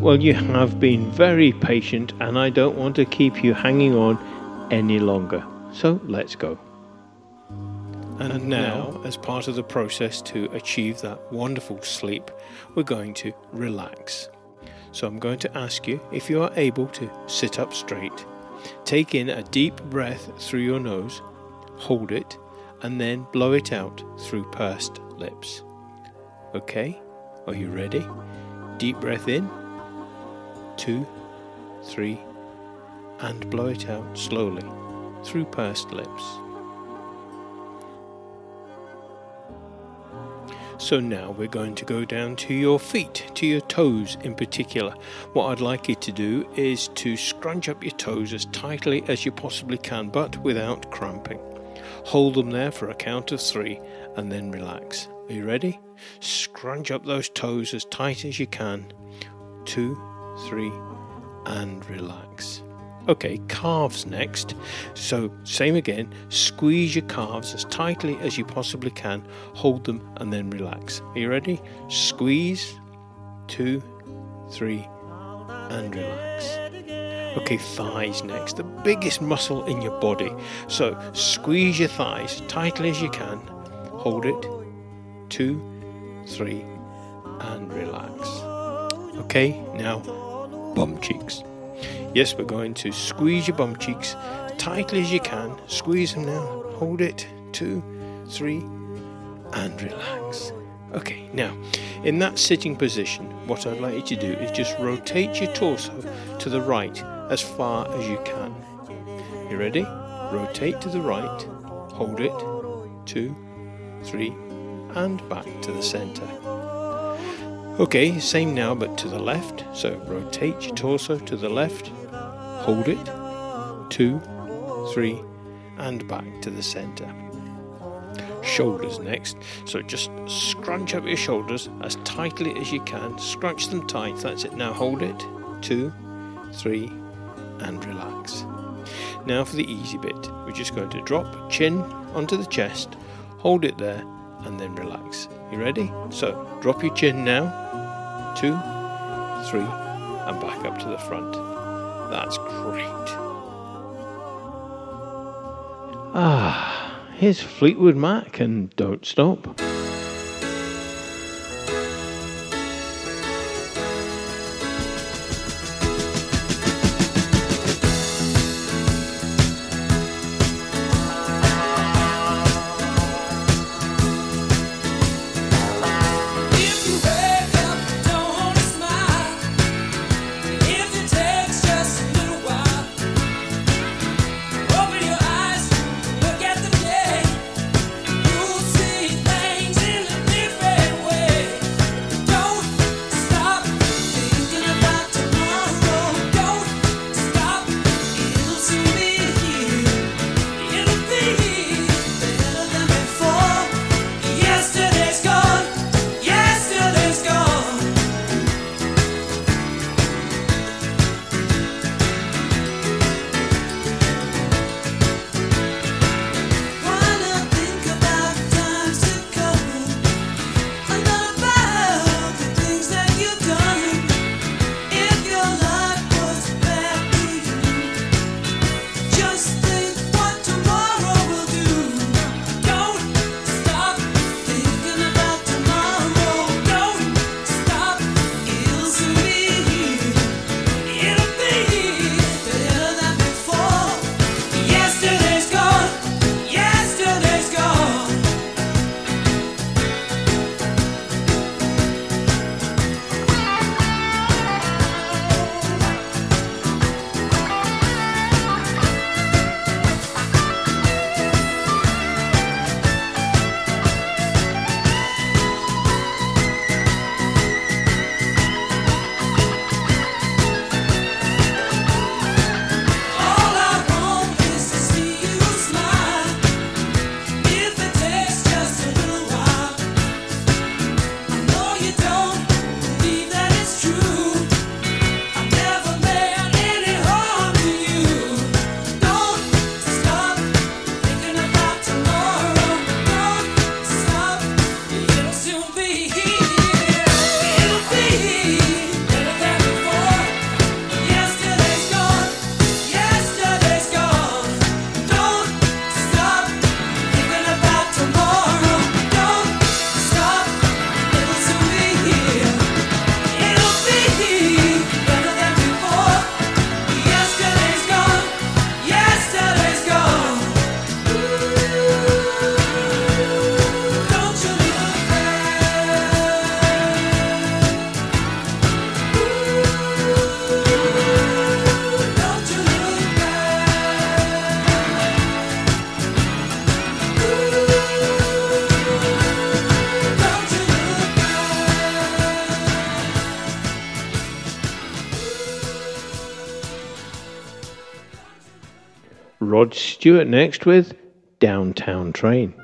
Well, you have been very patient and I don't want to keep you hanging on any longer. So let's go. And now, as part of the process to achieve that wonderful sleep, we're going to relax. So I'm going to ask you if you are able to sit up straight. Take in a deep breath through your nose, hold it, and then blow it out through pursed lips. Okay, are you ready? Deep breath in, 2, 3, and blow it out slowly through pursed lips. So now we're going to go down to your feet, to your toes in particular. What I'd like you to do is to scrunch up your toes as tightly as you possibly can, but without cramping. Hold them there for a count of 3 and then relax. Are you ready? Scrunch up those toes as tight as you can. 2, 3, and relax. Okay, calves next. So same again, squeeze your calves as tightly as you possibly can, hold them and then relax. Are you ready? Squeeze, 2, 3, and relax. Okay, thighs next, the biggest muscle in your body. So squeeze your thighs tightly as you can, hold it, 2, 3, and relax. Okay, now bum cheeks. Yes, we're going to squeeze your bum cheeks tightly as you can. Squeeze them now. Hold it. 2, 3, and relax. Okay, now, in that sitting position, what I'd like you to do is just rotate your torso to the right as far as you can. You ready? Rotate to the right. Hold it. 2, 3, and back to the center. Okay, same now, but to the left. So rotate your torso to the left. Hold it, 2, 3, and back to the center. Shoulders next. So just scrunch up your shoulders as tightly as you can. Scrunch them tight. That's it. Now hold it, 2, 3, and relax. Now for the easy bit. We're just going to drop chin onto the chest, hold it there, and then relax. You ready? So drop your chin now, 2, 3, and back up to the front. That's great. Here's Fleetwood Mac and Don't Stop. Open your eyes, look at the day. You'll see things Rod Stewart next with Downtown Train.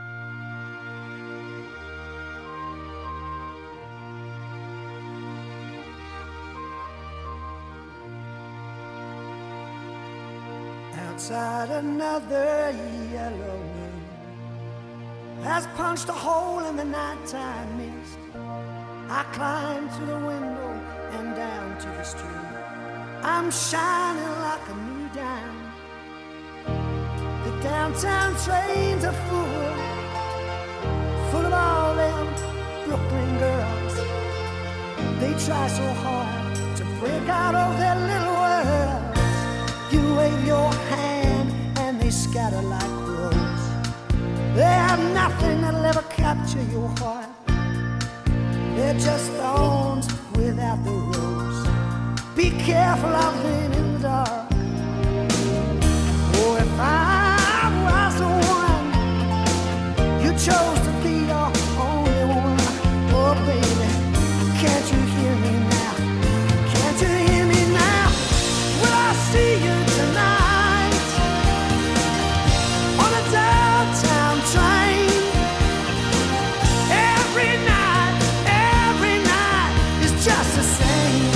Outside another yellow moon has punched a hole in the nighttime mist. I climb through the window and down to the street. I'm shining like a new dime. The downtown trains are full of all them Brooklyn girls. They try so hard to break out of their little world. You wave your hand and they scatter like crows. They have nothing that'll ever capture your heart. They're just thorns without the rose. Be careful of them in the dark. Oh, if I was the one you chose to be your only one. Oh, baby, can't you hear me now? Can't you hear me now? Will I see you tonight on a downtown train? Every night is just the same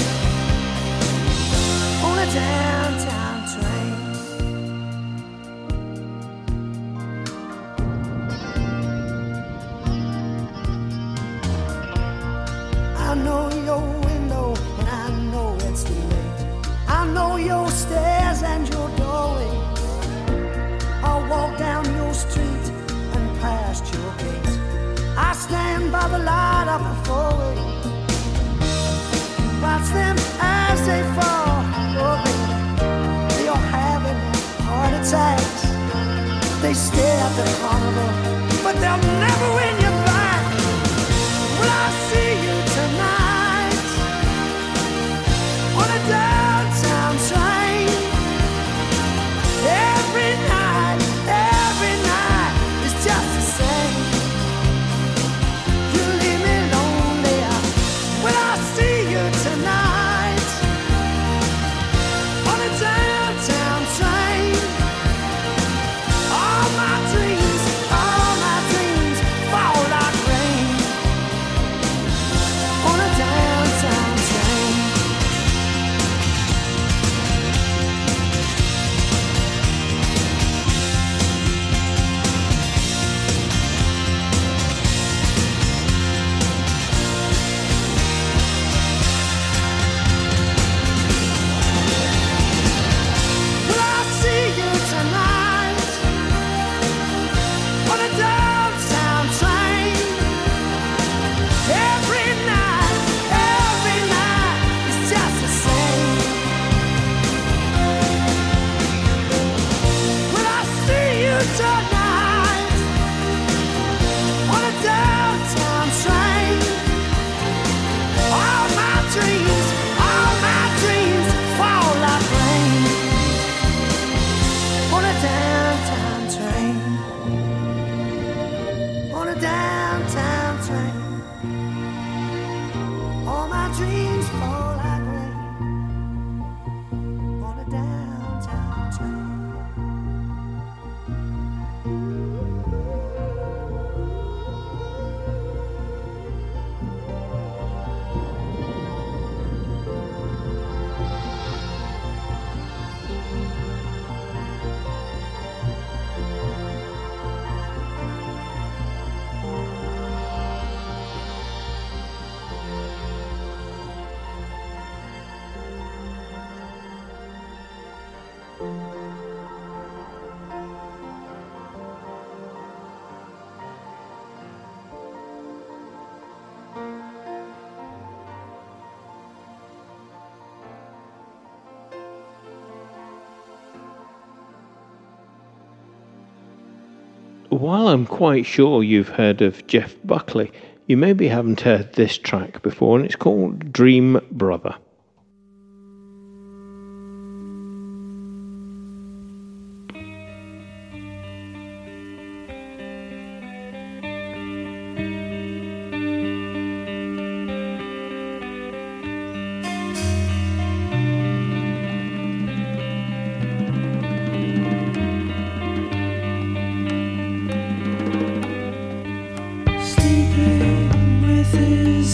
on a downtown train. I know your window and I know it's too late. I know your stairs and your doorway. I'll walk down your street and past your gate. I stand by the light of the four-way. Watch them as they fall. Oh, baby, they are having heart attacks. They stare at the carnival, but they'll never win you back. Will I see you tonight on a downtown train? Every night is just the same. You leave me lonely. Will I see you tonight on a downtown train? All my dreams fall like rain on a downtown train. Will I see you tonight on a downtown train? Every night is just the same. Will I see you tonight on a downtown train? All my dreams fall like rain on a downtown train. On a downtown train. All my dreams fall like rain on a downtown train. While I'm quite sure you've heard of Jeff Buckley, you maybe haven't heard this track before, and it's called Dream Brother.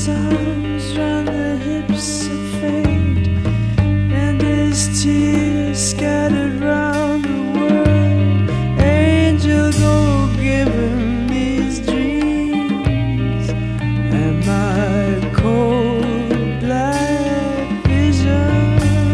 his arms round the hips of fate, and his tears scattered round the world. Angel, go give him these dreams and my cold black vision.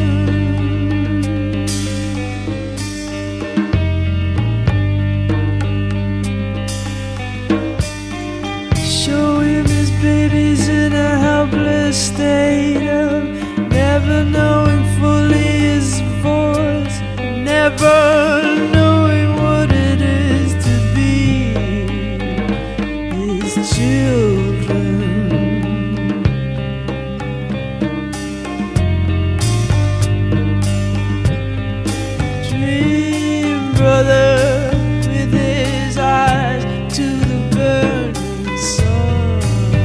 Show him his babies in a helpless state of never knowing fully his voice, never knowing what it is to be his children. Dream, brother, with his eyes to the burning sun.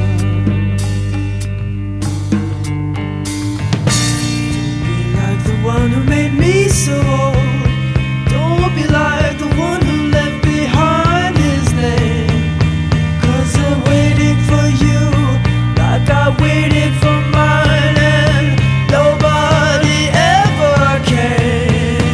Don't be like the one who made me so old. Don't be like the one who left behind his name. 'Cause they're waiting for you like I waited for mine, and nobody ever came.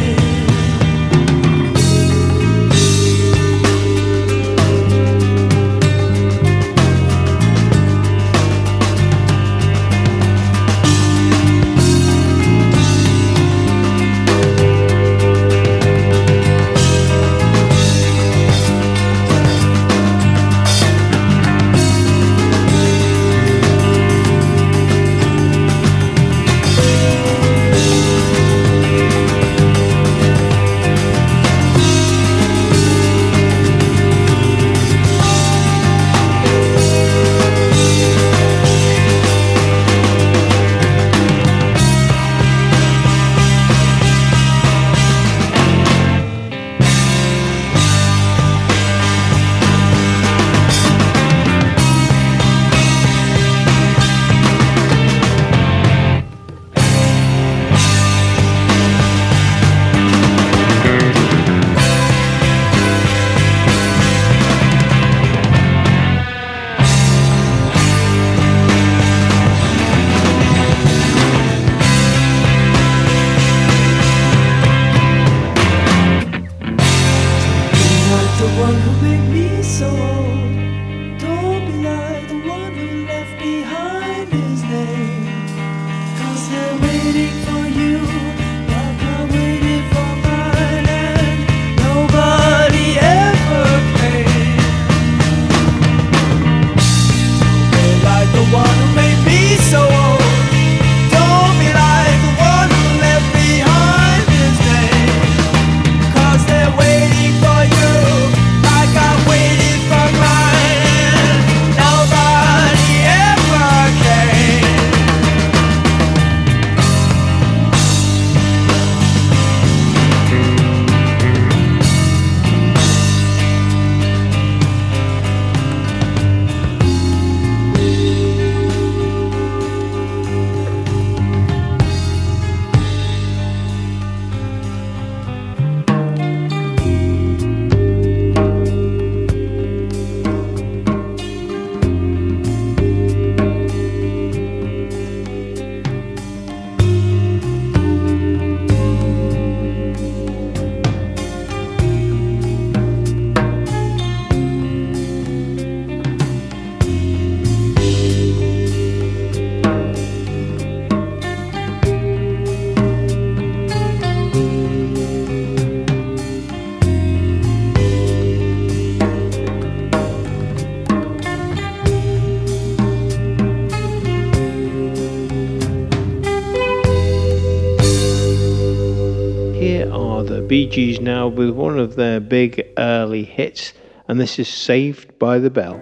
The one who made me so old. Don't be like the one who left behind his name. 'Cause they're waiting for you like I waited for mine, and nobody ever came. Don't be like the one who made me so old. Don't be like the one who left behind his name. 'Cause they're waiting for you like I waited for mine, and nobody ever came. Here are the Bee Gees now with one of their big early hits, and this is Saved by the Bell.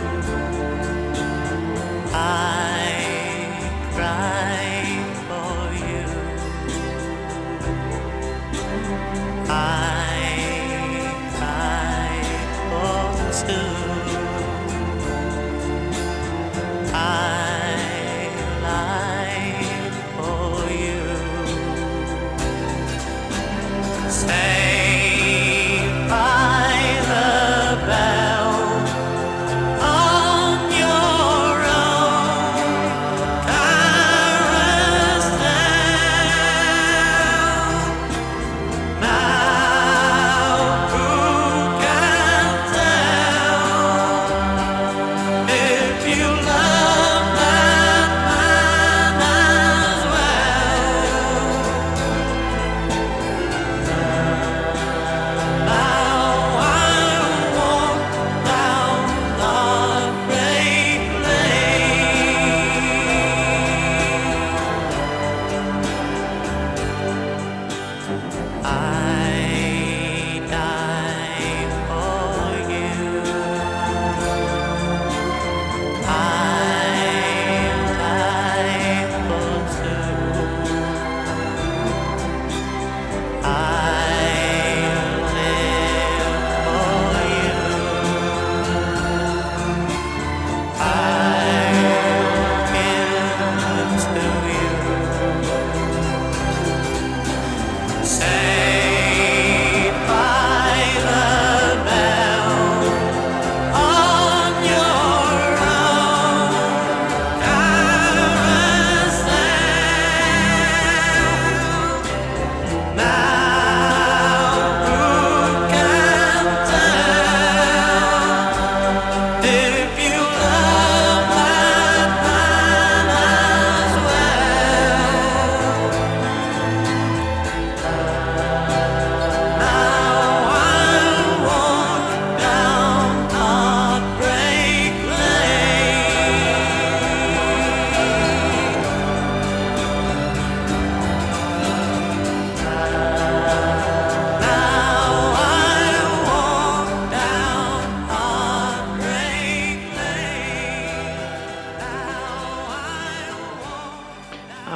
I cry for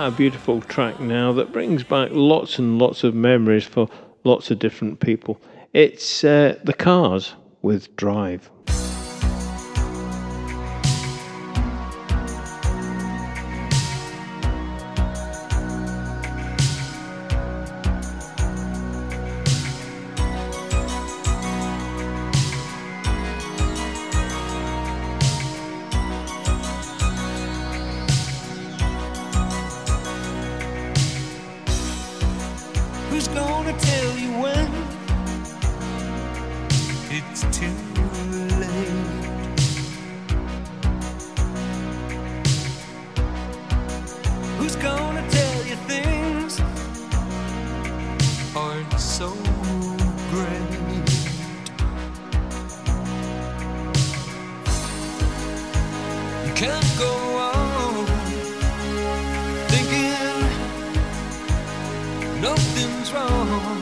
a beautiful track now that brings back lots and lots of memories for lots of different people. It's The Cars with Drive. Who's gonna tell you when it's too late? Who's gonna tell you things aren't so great? You can't go on thinking nothing's wrong.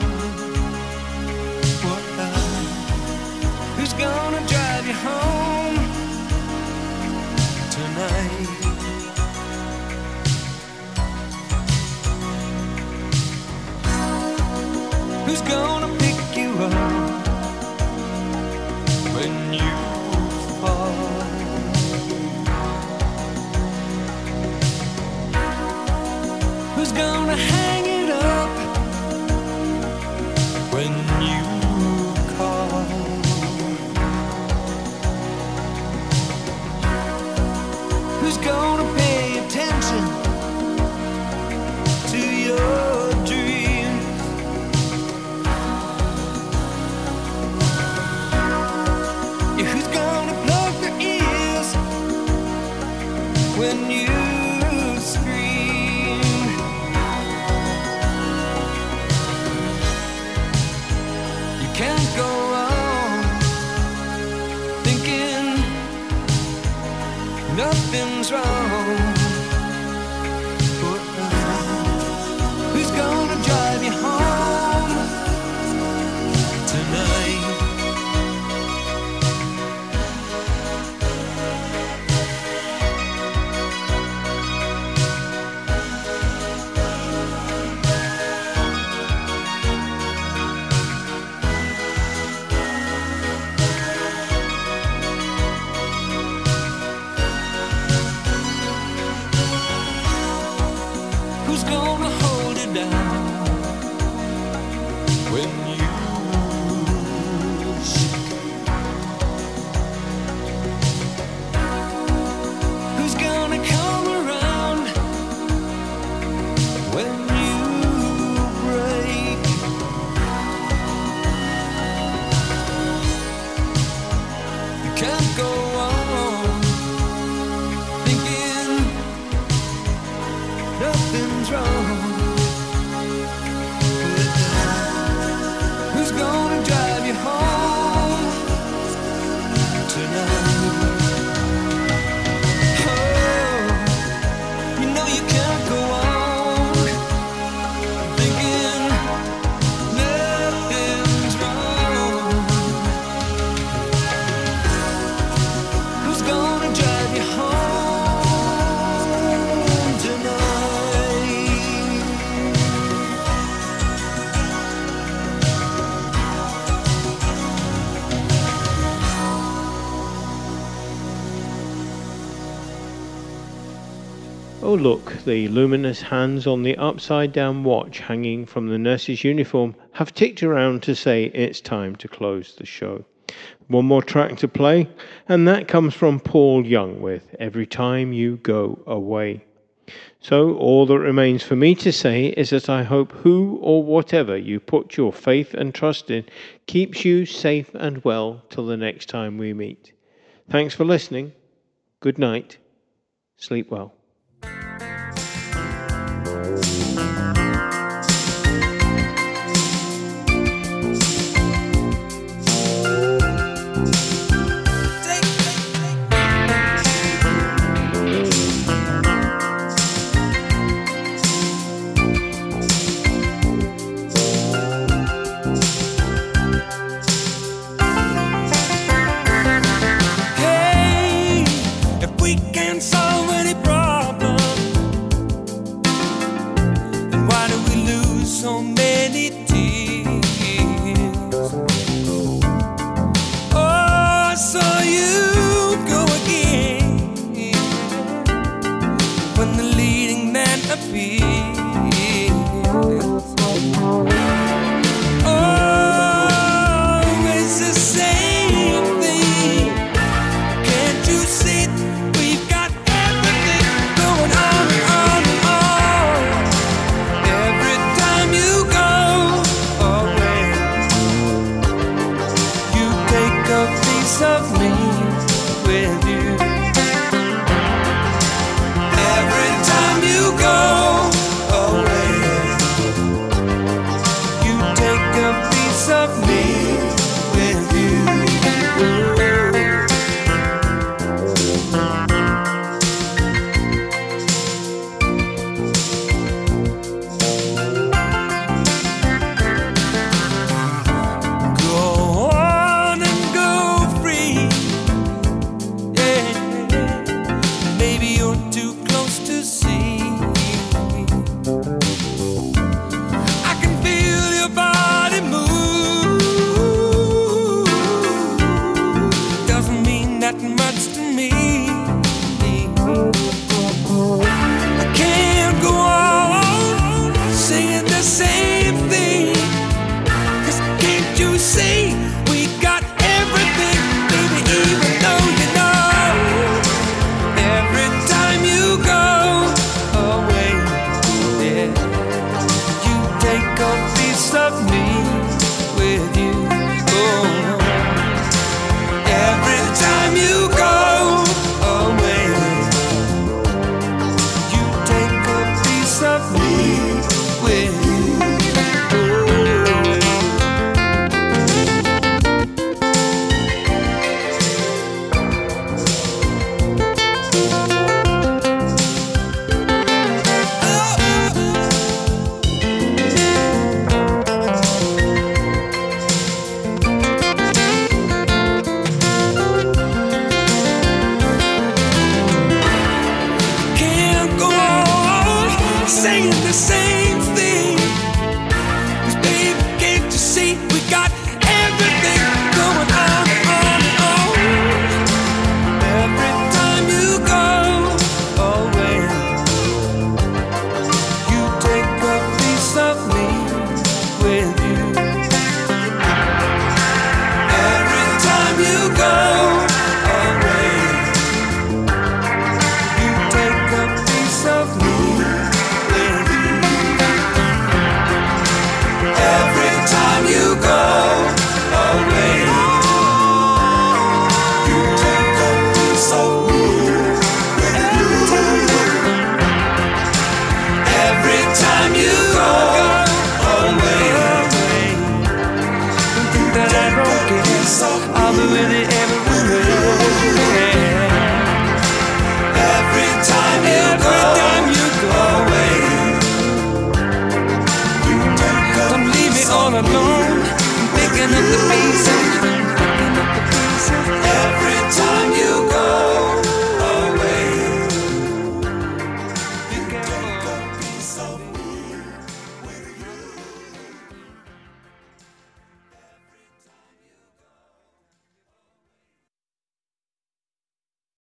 Who's gonna drive you home tonight? Who's gonna pick you up when you fall? Who's gonna hang it up when you call? Who's gonna pay attention to your dreams? Yeah, who's gonna plug their ears when you scream? You can't go on thinking nothing's wrong. Who's gonna drive you home tonight? Who's gonna hold it down when you shake? Who's gonna come around when you break? You can't go on thinking nothing's wrong. Who's gonna drive you home tonight? Oh, you know you can't go on thinking nothing's wrong. Who's gonna drive you home tonight? Oh look, the luminous hands on the upside-down watch hanging from the nurse's uniform have ticked around to say it's time to close the show. One more track to play, and that comes from Paul Young with Every Time You Go Away. So all that remains for me to say is that I hope who or whatever you put your faith and trust in keeps you safe and well till the next time we meet. Thanks for listening. Good night. Sleep well. Hey, if we can solve any problem. piece of me with you. Every time you go away, you take a piece of me with you. I'll be with you.